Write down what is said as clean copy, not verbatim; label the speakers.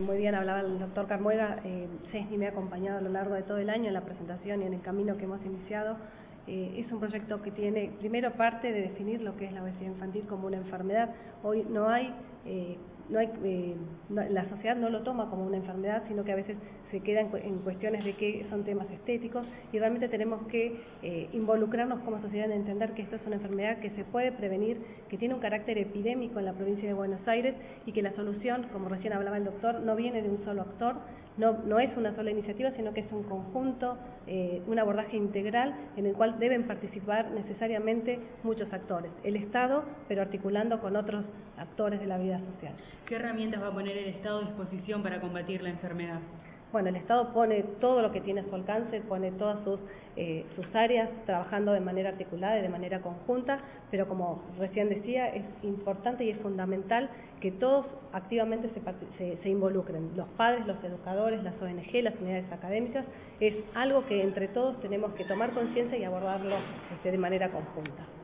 Speaker 1: Muy bien, hablaba el doctor Carmuega. CESNI me ha acompañado a lo largo de todo el año en la presentación y en el camino que hemos iniciado. Es un proyecto que tiene, primero, parte de definir lo que es la obesidad infantil como una enfermedad. Hoy la sociedad no lo toma como una enfermedad, sino que a veces se queda en cuestiones de que son temas estéticos, y realmente tenemos que involucrarnos como sociedad en entender que esto es una enfermedad que se puede prevenir, que tiene un carácter epidémico en la provincia de Buenos Aires, y que la solución, como recién hablaba el doctor, no viene de un solo actor, no es una sola iniciativa, sino que es un conjunto, un abordaje integral en el cual deben participar necesariamente muchos actores. El Estado, pero articulando con otros actores de la vida social.
Speaker 2: ¿Qué herramientas va a poner el Estado a disposición para combatir la enfermedad?
Speaker 1: Bueno, el Estado pone todo lo que tiene a su alcance, pone todas sus áreas, trabajando de manera articulada y de manera conjunta, pero como recién decía, es importante y es fundamental que todos activamente se involucren, los padres, los educadores, las ONG, las unidades académicas. Es algo que entre todos tenemos que tomar conciencia y abordarlo de manera conjunta.